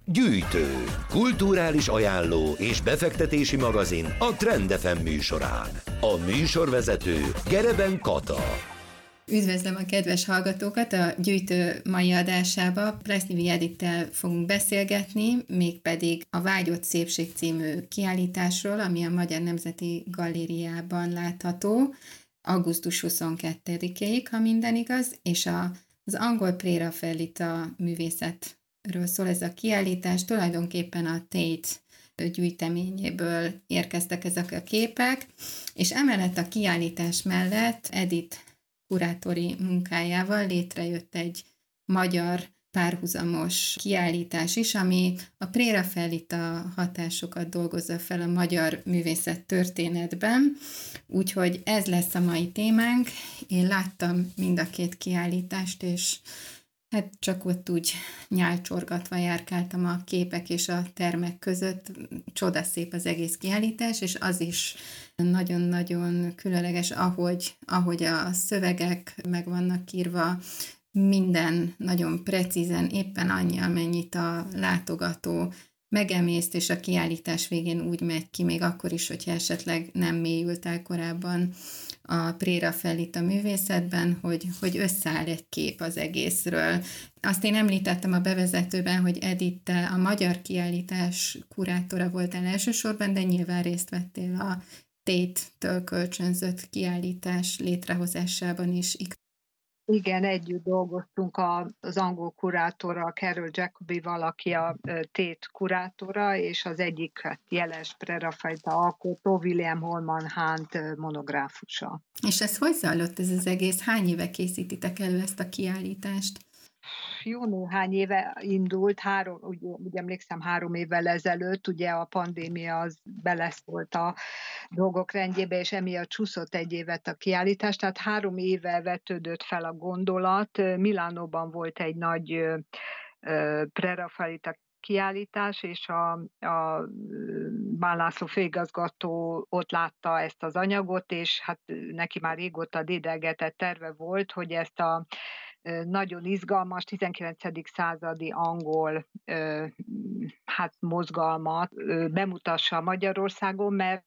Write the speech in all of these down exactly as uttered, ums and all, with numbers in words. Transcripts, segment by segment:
Gyűjtő, kulturális ajánló és befektetési magazin a Trend ef em műsorán. A műsorvezető Gereben Kata. Üdvözlöm a kedves hallgatókat! A Gyűjtő mai adásába Plesznyi Edittel fogunk beszélgetni, mégpedig a Vágyott szépség című kiállításról, ami a Magyar Nemzeti Galériában látható augusztus huszonkettedikéig, ha minden igaz, és a, az angol préraffaelita művészetről szól ez a kiállítás. Tulajdonképpen a Tate gyűjteményéből érkeztek ezek a képek, és emellett a kiállítás mellett Edith kurátori munkájával létrejött egy magyar párhuzamos kiállítás is, ami a préraffaelita hatásokat dolgozza fel a magyar művészet történetben, úgyhogy ez lesz a mai témánk. Én láttam mind a két kiállítást, és hát csak ott úgy nyálcsorgatva járkáltam a képek és a termek között. Csodaszép az egész kiállítás, és az is nagyon-nagyon különleges, ahogy, ahogy a szövegek meg vannak írva, minden nagyon precízen, éppen annyi, amennyit a látogató megemészt, és a kiállítás végén úgy megy ki, még akkor is, hogyha esetleg nem mélyült el korábban a préraffaelita művészetben, hogy, hogy összeáll egy kép az egészről. Azt én említettem a bevezetőben, hogy Edith, te a magyar kiállítás kurátora voltál elsősorban, de nyilván részt vettél a Tate-től kölcsönzött kiállítás létrehozásában is. Igen, együtt dolgoztunk az angol kurátorral, Carol Jacobival, aki a Tate kurátora, és az egyik hát, jeles préraffaelita alkotó, William Holman Hunt monográfusa. És ez hogy zajlott ez az egész? Hány éve készítitek elő ezt a kiállítást? Jó néhány éve indult, három, úgy, úgy emlékszem három évvel ezelőtt, ugye a pandémia az beleszólt a dolgok rendjébe, és emiatt csúszott egy évet a kiállítás, tehát három éve vetődött fel a gondolat. Milánóban volt egy nagy préraffaelita kiállítás, és a, a Bán László főigazgató ott látta ezt az anyagot, és hát neki már régóta dédelgetett terve volt, hogy ezt a nagyon izgalmas tizenkilencedik századi angol hát mozgalmat bemutassa Magyarországon, mert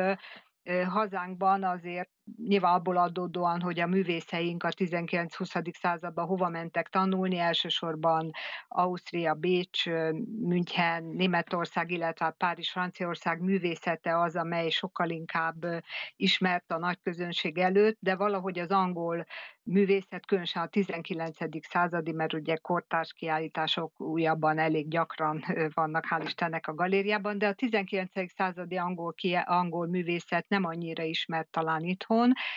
hazánkban azért nyilván abból adódóan, hogy a művészeink a tizenkilencedik-huszadik században hova mentek tanulni, elsősorban Ausztria, Bécs, München, Németország, illetve Párizs, Franciaország művészete az, amely sokkal inkább ismert a nagy közönség előtt, de valahogy az angol művészet, különösen a tizenkilencedik századi, mert ugye kortárs kiállítások újabban elég gyakran vannak, hál' Istennek a galériában, de a tizenkilencedik századi angol, angol művészet nem annyira ismert talán itthon,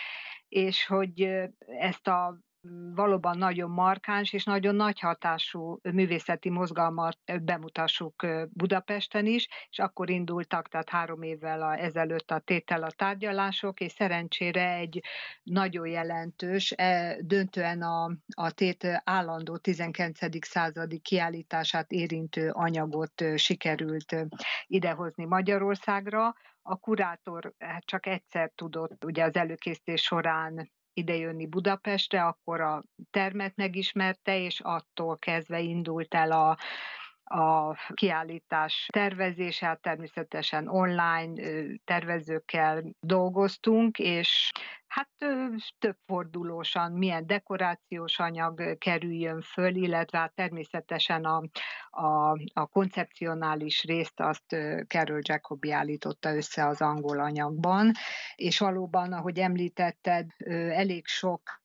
és hogy ezt a valóban nagyon markáns és nagyon nagy hatású művészeti mozgalmat bemutassuk Budapesten is, és akkor indultak, tehát három évvel ezelőtt a Tate-tel a tárgyalások, és szerencsére egy nagyon jelentős, döntően a, a Tate állandó tizenkilencedik századi kiállítását érintő anyagot sikerült idehozni Magyarországra. A kurátor csak egyszer tudott ugye az előkészítés során idejönni Budapestre, akkor a termet megismerte, és attól kezdve indult el a, a kiállítás tervezése, hát természetesen online tervezőkkel dolgoztunk, és hát több fordulósan milyen dekorációs anyag kerüljön föl, illetve hát természetesen a, a, a koncepcionális részt azt Carol Jacobi állította össze az angol anyagban, és valóban, ahogy említetted, elég sok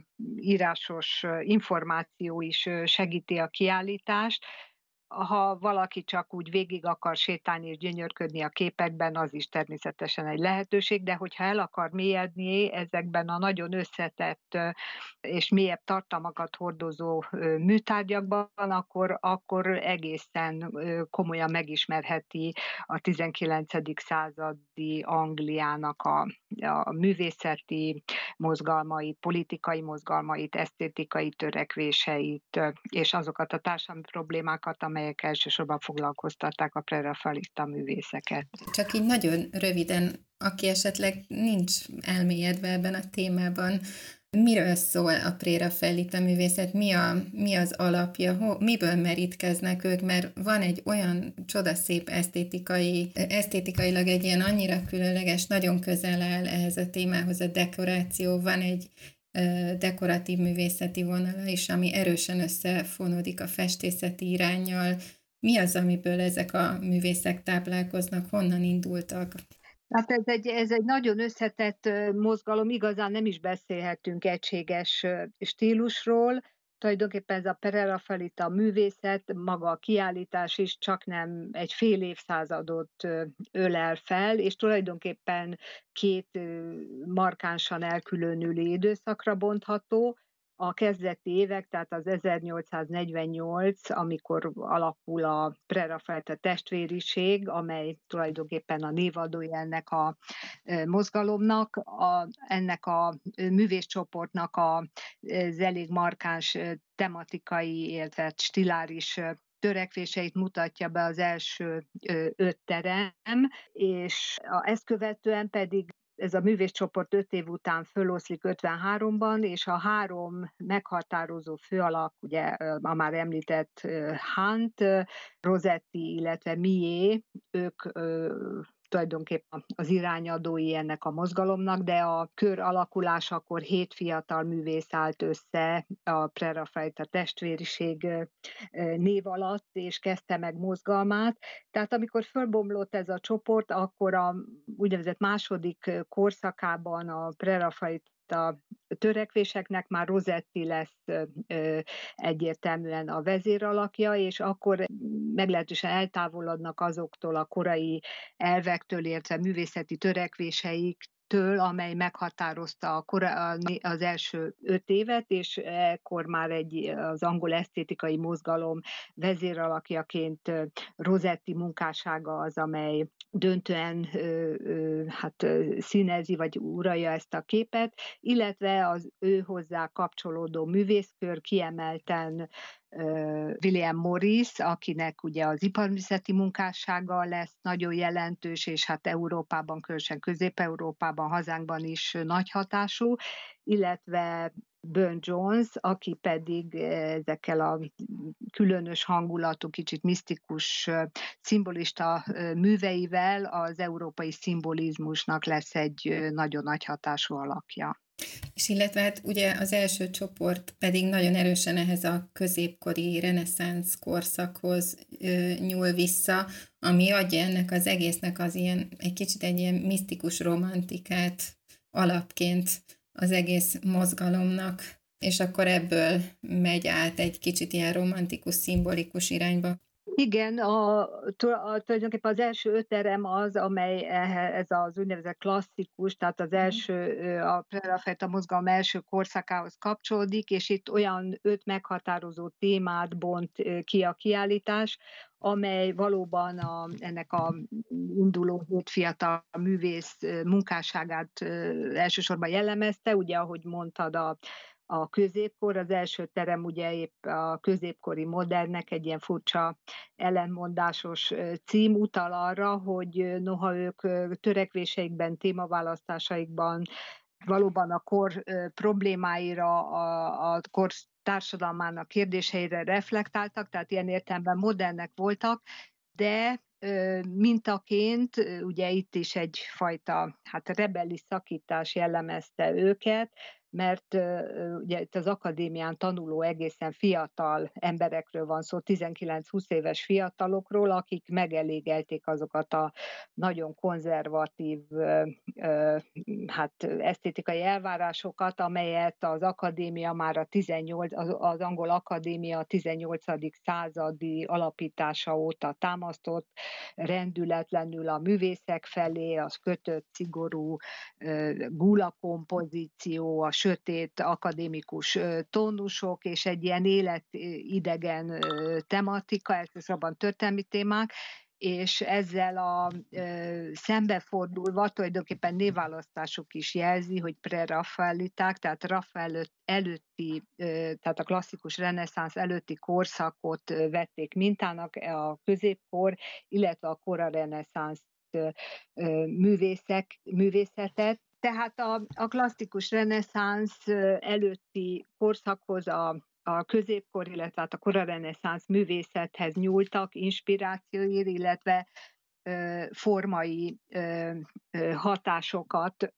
írásos információ is segíti a kiállítást. Ha valaki csak úgy végig akar sétálni és gyönyörködni a képekben, az is természetesen egy lehetőség, de hogyha el akar mélyedni ezekben a nagyon összetett és mélyebb tartalmakat hordozó műtárgyakban, akkor, akkor egészen komolyan megismerheti a tizenkilencedik századi Angliának a, a művészeti mozgalmait, politikai mozgalmait, esztétikai törekvéseit, és azokat a társadalmi problémákat, amelyek elsősorban foglalkoztatták a préraffaelita művészeket. Csak így nagyon röviden, aki esetleg nincs elmélyedve ebben a témában, Miről szól a préraffaelita művészet? Mi, a, mi az alapja? Ho, miből merítkeznek ők? Mert van egy olyan csodaszép esztétikai, esztétikailag egy ilyen annyira különleges, nagyon közel áll ehhez a témához a dekoráció. Van egy uh, dekoratív művészeti vonala is, ami erősen összefonódik a festészeti iránnyal. Mi az, amiből ezek a művészek táplálkoznak? Honnan indultak? Hát ez egy, ez egy nagyon összetett mozgalom, igazán nem is beszélhetünk egységes stílusról. Tulajdonképpen ez a preraffaelita művészet, maga a kiállítás is csak nem egy fél évszázadot ölel fel, és tulajdonképpen két markánsan elkülönülő időszakra bontható. A kezdeti évek, tehát az ezernyolcszáznegyvennyolc, amikor alapul a preraffaelita testvériség, amely tulajdonképpen a névadója ennek a mozgalomnak, a, ennek a művészcsoportnak az elég markáns tematikai, illetve stiláris törekvéseit mutatja be az első öt terem, és ezt követően pedig ez a művészcsoport öt év után föloszlik ötvenháromban, és a három meghatározó főalak, ugye a már említett Hunt, Rossetti, illetve Millet, ők tulajdonképpen az irányadói ennek a mozgalomnak, de a kör alakulásakor hét fiatal művész állt össze a preraffaelita testvériség név alatt, és kezdte meg mozgalmát. Tehát amikor fölbomlott ez a csoport, akkor a úgynevezett második korszakában a preraffaelita a törekvéseknek már Rossetti lesz egyértelműen a vezéralakja, és akkor meglehetősen eltávolodnak azoktól a korai elvektől, illetve művészeti törekvéseik, től, amely meghatározta a kora, az első öt évet, és ekkor már egy, az angol esztétikai mozgalom vezéralakjaként Rossetti munkássága az, amely döntően hát, színezi vagy uralja ezt a képet, illetve az ő hozzá kapcsolódó művészkör kiemelten William Morris, akinek ugye az iparművészeti munkássága lesz nagyon jelentős, és hát Európában, különösen Közép-Európában, hazánkban is nagy hatású, illetve Burne Jones, aki pedig ezekkel a különös hangulatú, kicsit misztikus, szimbolista műveivel az európai szimbolizmusnak lesz egy nagyon nagy hatású alakja. És illetve hát ugye az első csoport pedig nagyon erősen ehhez a középkori reneszánsz korszakhoz ö, nyúl vissza, ami adja ennek az egésznek az ilyen, egy kicsit egy ilyen misztikus romantikát alapként az egész mozgalomnak, és akkor ebből megy át egy kicsit ilyen romantikus, szimbolikus irányba. Igen, a, a, tulajdonképpen az első öt terem az, amely ez az úgynevezett klasszikus, tehát az első, a preraffaelita mozgalom első korszakához kapcsolódik, és itt olyan öt meghatározó témát bont ki a kiállítás, amely valóban a, ennek a induló hét fiatal művész munkásságát elsősorban jellemezte, ugye ahogy mondtad, a a középkor, az első terem ugye épp a középkori modernnek egy ilyen furcsa ellentmondásos cím utal arra, hogy noha ők törekvéseikben, témaválasztásaikban valóban a kor problémáira, a, a kor társadalmának kérdéseire reflektáltak, tehát ilyen értelemben modernek voltak, de mintaként ugye itt is egyfajta hát rebellis szakítás jellemezte őket, mert ugye itt az akadémián tanuló egészen fiatal emberekről van szó, tizenkilenc-húsz éves fiatalokról, akik megelégelték azokat a nagyon konzervatív hát esztétikai elvárásokat, amelyet az akadémia már a tizennyolc, az angol akadémia a tizennyolcadik századi alapítása óta támasztott, rendületlenül a művészek felé, az kötött, szigorú gula kompozíció, a sötét akadémikus tónusok, és egy ilyen életidegen tematika, elsősorban történelmi témák, és ezzel a ö, szembefordulva tulajdonképpen névválasztásuk is jelzi, hogy preraffaeliták, tehát Raffael előtti, ö, tehát a klasszikus reneszánsz előtti korszakot ö, vették mintának, a középkor, illetve a kora reneszánsz művészek, művészetet, Tehát a, a klasszikus reneszánsz előtti korszakhoz a, a középkor, illetve hát a korareneszánsz művészethez nyúltak inspirációért, illetve ö, formai ö, ö, hatásokat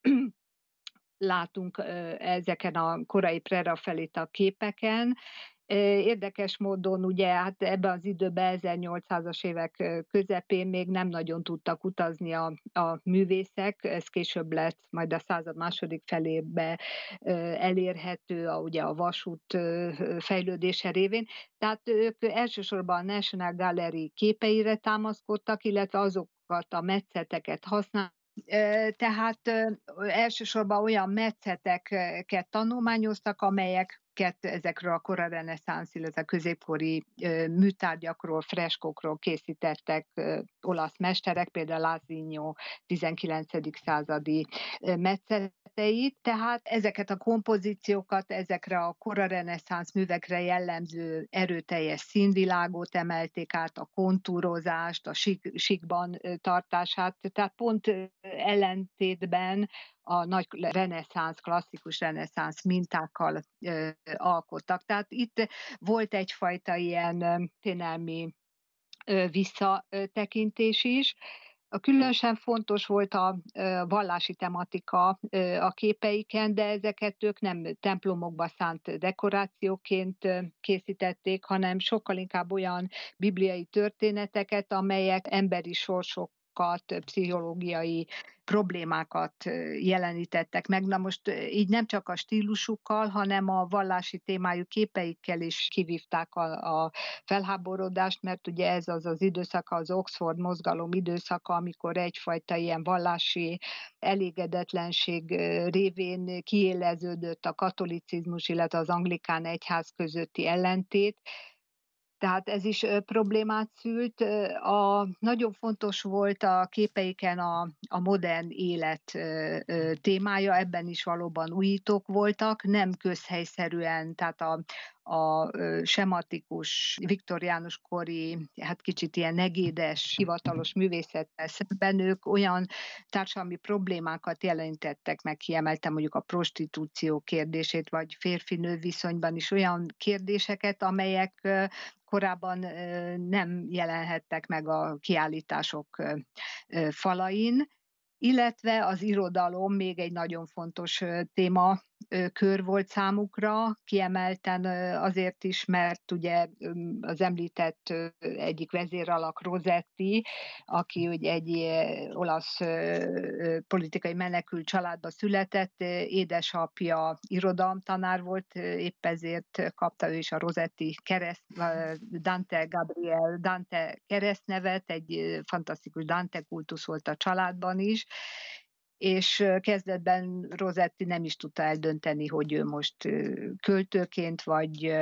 látunk ö, ezeken a korai prerafaelita képeken. Érdekes módon ugye hát ebben az időben ezernyolcszázas évek közepén még nem nagyon tudtak utazni a, a művészek, ez később lett majd a század második felébe elérhető a, ugye a vasút fejlődése révén. Tehát ők elsősorban a National Gallery képeire támaszkodtak, illetve azokat a metszeteket használták. Tehát elsősorban olyan metszeteket tanulmányoztak, amelyek ezekről a korareneszánsz, illetve középkori műtárgyakról, freskokról készítettek olasz mesterek, például Lasinio tizenkilencedik századi metszeteit. Tehát ezeket a kompozíciókat, ezekre a korareneszánsz művekre jellemző erőteljes színvilágot emelték át, a kontúrozást, a sík, síkban tartását, tehát pont ellentétben a nagy reneszánsz, klasszikus reneszánsz mintákkal ö, alkottak. Tehát itt volt egyfajta ilyen történelmi visszatekintés is. Különösen fontos volt a vallási tematika a képeiken, de ezeket ők nem templomokba szánt dekorációként készítették, hanem sokkal inkább olyan bibliai történeteket, amelyek emberi sorsok, pszichológiai problémákat jelenítettek meg. Na most így nem csak a stílusukkal, hanem a vallási témájú képeikkel is kivívták a, a felháborodást, mert ugye ez az az időszaka, az Oxford mozgalom időszaka, amikor egyfajta ilyen vallási elégedetlenség révén kiéleződött a katolicizmus, illetve az anglikán egyház közötti ellentét. Tehát ez is problémát szült. A, nagyon fontos volt a képeiken a, a modern élet témája, ebben is valóban újítók voltak, nem közhelyszerűen, tehát a, a sematikus, viktoriánus kori, hát kicsit ilyen negédes, hivatalos művészettel szemben ők olyan társadalmi problémákat jelenítettek meg, kiemeltem mondjuk a prostitúció kérdését, vagy férfi-nő viszonyban is olyan kérdéseket, amelyek korábban nem jelenhettek meg a kiállítások falain, illetve az irodalom még egy nagyon fontos téma kör volt számukra, kiemelten azért is, mert ugye az említett egyik vezéralak Rossetti, aki ugye egy olasz politikai menekült családba született, édesapja irodalomtanár volt, épp ezért kapta ő is a Rossetti kereszt, Dante Gabriel Dante keresztnevet, egy fantasztikus Dante kultusz volt a családban is, és kezdetben Rossetti nem is tudta eldönteni, hogy ő most költőként vagy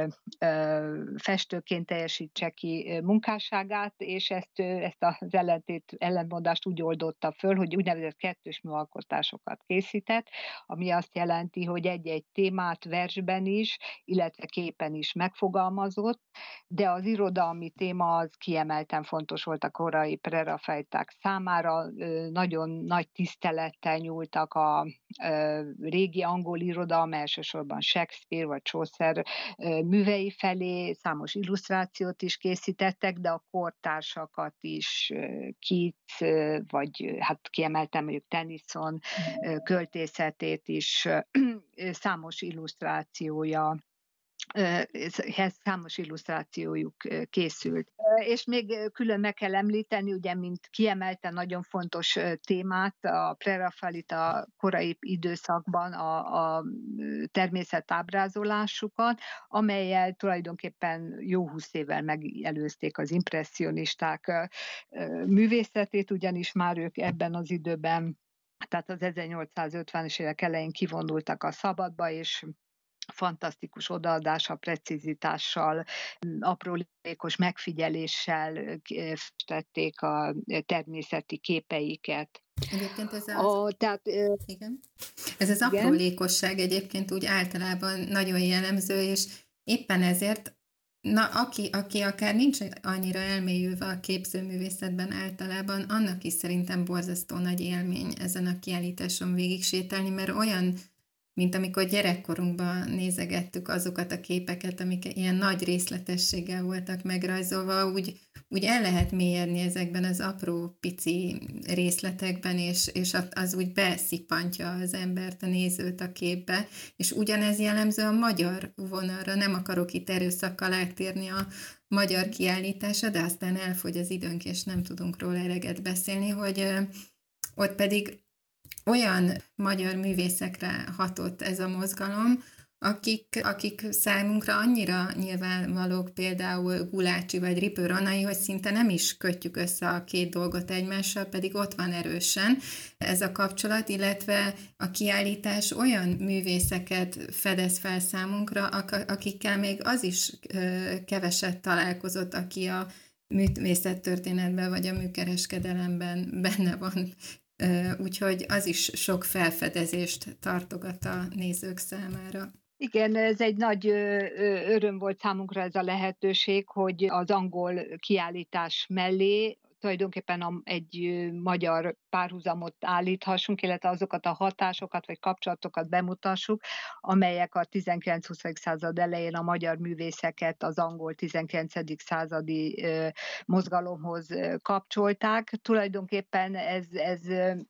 festőként teljesítse ki munkásságát, és ezt, ezt az ellentét, ellentmondást úgy oldotta föl, hogy úgynevezett kettős műalkotásokat készített, ami azt jelenti, hogy egy-egy témát versben is, illetve képen is megfogalmazott, de az irodalmi téma az kiemelten fontos volt a korai prerafaeliták számára, nagyon nagy tisztelettel nyúltak a ö, régi angol irodalom, elsősorban Shakespeare vagy Chaucer ö, művei felé, számos illusztrációt is készítettek, de a kortársakat is, ö, Keats, ö, vagy hát kiemeltem mondjuk Tennyson ö, költészetét is, ö, számos illusztrációja, számos illusztrációjuk készült. És még külön meg kell említeni, ugye, mint kiemelte nagyon fontos témát a prerafaelita korai időszakban a, a természetábrázolásukat, amellyel tulajdonképpen jó húsz évvel megelőzték az impresszionisták művészetét, ugyanis már ők ebben az időben, tehát az ezernyolcszázötvenes évek elején kivonultak a szabadba, és fantasztikus odaadással, precizitással, aprólékos megfigyeléssel festették a természeti képeiket. Egyébként ez az, a, tehát, igen. ez az aprólékosság egyébként úgy általában nagyon jellemző, és éppen ezért Na, aki, aki akár nincs annyira elmélyülve a képzőművészetben általában, annak is szerintem borzasztó nagy élmény ezen a kiállításon végig sétálni, mert olyan, mint amikor gyerekkorunkban nézegettük azokat a képeket, amik ilyen nagy részletességgel voltak megrajzolva, úgy, úgy el lehet mélyedni ezekben az apró, pici részletekben, és, és az úgy beszippantja az embert, a nézőt a képbe, és ugyanez jellemző a magyar vonalra. Nem akarok itt erőszakkal áttérni a magyar kiállításra, de aztán elfogy az időnk, és nem tudunk róla eleget beszélni, hogy ott pedig olyan magyar művészekre hatott ez a mozgalom, akik, akik számunkra annyira nyilvánvalók, például Gulácsi vagy Ripő Ronai, hogy szinte nem is kötjük össze a két dolgot egymással, pedig ott van erősen ez a kapcsolat, illetve a kiállítás olyan művészeket fedez fel számunkra, akikkel még az is keveset találkozott, aki a művészettörténetben vagy a műkereskedelemben benne van. Úgyhogy az is sok felfedezést tartogat a nézők számára. Igen, ez egy nagy öröm volt számunkra ez a lehetőség, hogy az angol kiállítás mellé tulajdonképpen egy magyar párhuzamot állíthassunk, illetve azokat a hatásokat vagy kapcsolatokat bemutassuk, amelyek a tizenkilenc-huszadik század elején a magyar művészeket az angol tizenkilencedik századi mozgalomhoz kapcsolták. Tulajdonképpen ez, ez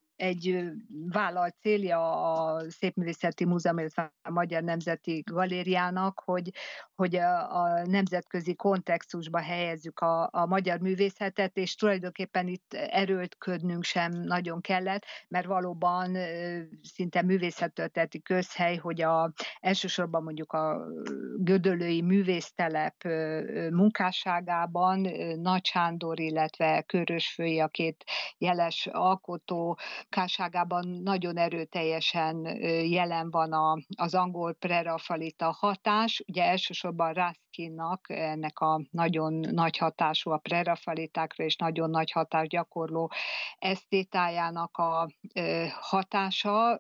egy vállalt célja a Szépművészeti Múzeum, illetve a Magyar Nemzeti Galériának, hogy, hogy a, a nemzetközi kontextusba helyezzük a, a magyar művészetet, és tulajdonképpen itt erőlködnünk sem nagyon kellett, mert valóban szinte művészettörténeti közhely, hogy a, elsősorban mondjuk a gödöllői művésztelep munkásságában Nagy Sándor, illetve Körösfői, a két jeles alkotó munkásságában nagyon erőteljesen jelen van a, az angol prerafalita hatás. Ugye elsősorban Ruskinnak, ennek a nagyon nagy hatású a prerafalitákra és nagyon nagy hatás gyakorló esztétájának a hatása.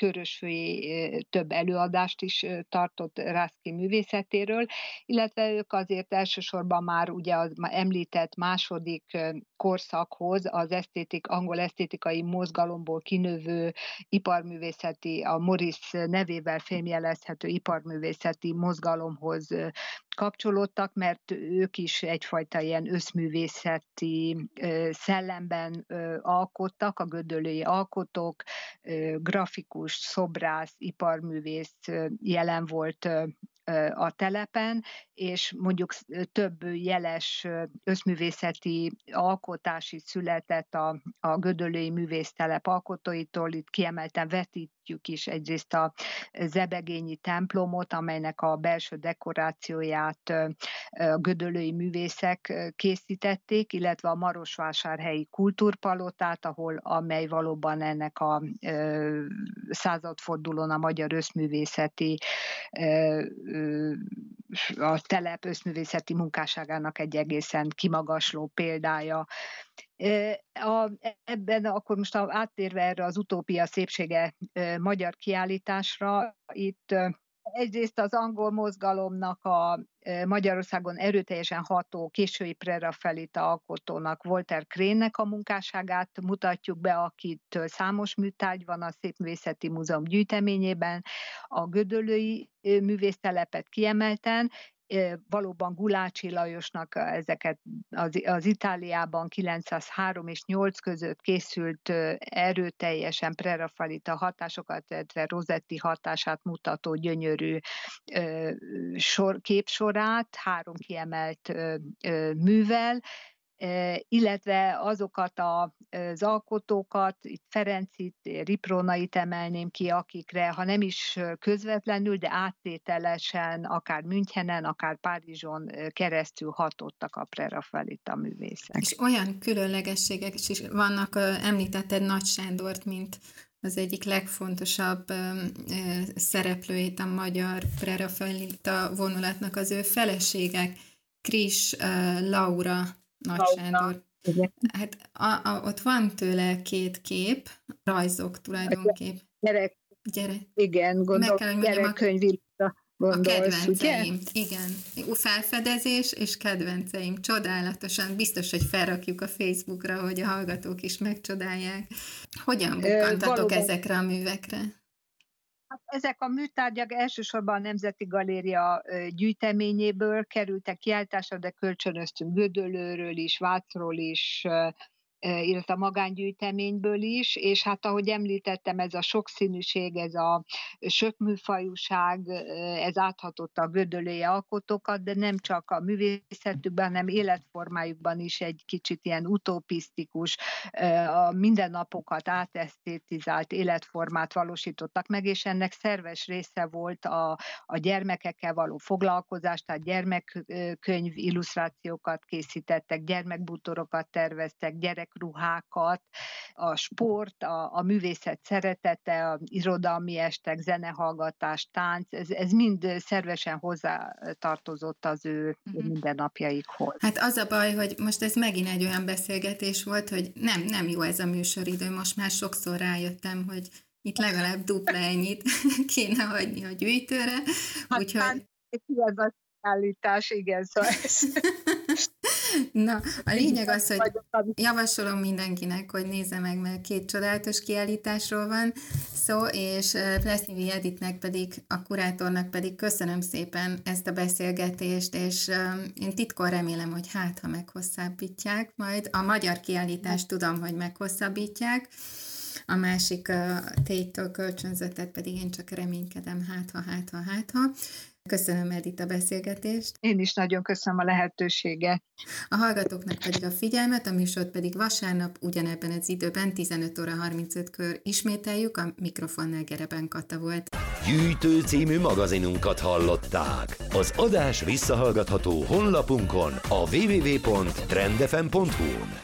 Körösfői több előadást is tartott Ruskin művészetéről, illetve ők azért elsősorban már ugye az említett második korszakhoz az esztétik, angol esztétikai mozgalomból kinövő iparművészeti, a Morris nevével fémjelezhető iparművészeti mozgalomhoz kapcsolódtak, mert ők is egyfajta ilyen összművészeti szellemben alkottak, a gödöllői alkotók, grafikus, szobrász, iparművész jelen volt a telepen, és mondjuk több jeles összművészeti alkotás is született a, a gödöllői művésztelep alkotóitól. Itt kiemelten vetítjük is egyrészt a zebegényi templomot, amelynek a belső dekorációját a gödöllői művészek készítették, ö, a marosvásárhelyi kultúrpalotát, ahol, amely valóban ennek a ö, századfordulón a magyar összművészeti ö, a telep összművészeti munkásságának egy egészen kimagasló példája. A, ebben akkor most áttérve erre az Utópia szépsége magyar kiállításra, itt egyrészt az angol mozgalomnak a Magyarországon erőteljesen ható késői preraffaelita alkotónak, Walter Crane-nek a munkásságát mutatjuk be, akitől számos műtárgy van a Szépművészeti Múzeum gyűjteményében, a gödöllői művésztelepet kiemelten, valóban Gulácsi Lajosnak ezeket az, az Itáliában kilencszázhárom és nyolc között készült erőteljesen preraffaelita hatásokat, illetve Rossetti hatását mutató gyönyörű sor, képsorát három kiemelt művel, illetve azokat az alkotókat, itt Ferencit, Ripronait emelném ki, akikre, ha nem is közvetlenül, de áttételesen, akár Münchenen, akár Párizson keresztül hatottak a preraffaelita művészek. És olyan különlegességek is vannak, említetted Nagy Sándort, mint az egyik legfontosabb szereplőjét a magyar preraffaelita vonulatnak, az ő feleségek, Kris, Laura, Nagy Sándor. Igen. Hát a, a, ott van tőle két kép, rajzok tulajdonképp. Gyerek, Gyere. igen, gondolom, gyerekkönyv gondolsz, a kedvenceim, ugye? igen. Felfedezés és kedvenceim. Csodálatosan. Biztos, hogy felrakjuk a Facebookra, hogy a hallgatók is megcsodálják. Hogyan bukkantatok Valóban. ezekre a művekre? Ezek a műtárgyak elsősorban a Nemzeti Galéria gyűjteményéből kerültek kiállításra, de kölcsönöztünk Gödöllőről is, Vácról is, illetve a magángyűjteményből is, és hát ahogy említettem, ez a sokszínűség, ez a sökműfajúság, ez áthatotta a gödöllői alkotókat, de nem csak a művészetükben, hanem életformájukban is egy kicsit ilyen utopisztikus, a mindennapokat átesztétizált életformát valósítottak meg, és ennek szerves része volt a, a gyermekekkel való foglalkozás, tehát gyermekkönyv illusztrációkat készítettek, gyermekbútorokat terveztek, gyerek ruhákat, a sport, a, a művészet szeretete, a irodalmi estek, zenehallgatás, tánc, ez, ez mind szervesen hozzátartozott az ő uh-huh. mindennapjaikhoz. Hát az a baj, hogy most ez megint egy olyan beszélgetés volt, hogy nem, nem jó ez a műsoridő, most már sokszor rájöttem, hogy itt legalább dupla ennyit kéne hagyni a gyűjtőre, hát úgyhogy... Hát, ez az állítás, igen, szóval ez... Na, a lényeg az, hogy javasolom mindenkinek, hogy nézze meg, mert két csodálatos kiállításról van szó, és Plesznyi Editnek pedig, a kurátornak pedig köszönöm szépen ezt a beszélgetést, és én titkon remélem, hogy hát, ha meghosszabbítják majd. A magyar kiállítást tudom, hogy meghosszabbítják, a másik Tate-től kölcsönzöttet pedig én csak reménykedem, hát ha, hát ha, hát ha. Köszönöm, Edit, a beszélgetést. Én is nagyon köszönöm a lehetőséget. A hallgatóknak pedig a figyelmet, a műsort pedig vasárnap ugyanebben az időben tizenöt óra harmincötkor ismételjük, a mikrofonnál Gereben Kata volt. Gyűjtő című magazinunkat hallották. Az adás visszahallgatható honlapunkon a double-u double-u double-u pont trend f m pont hu-n.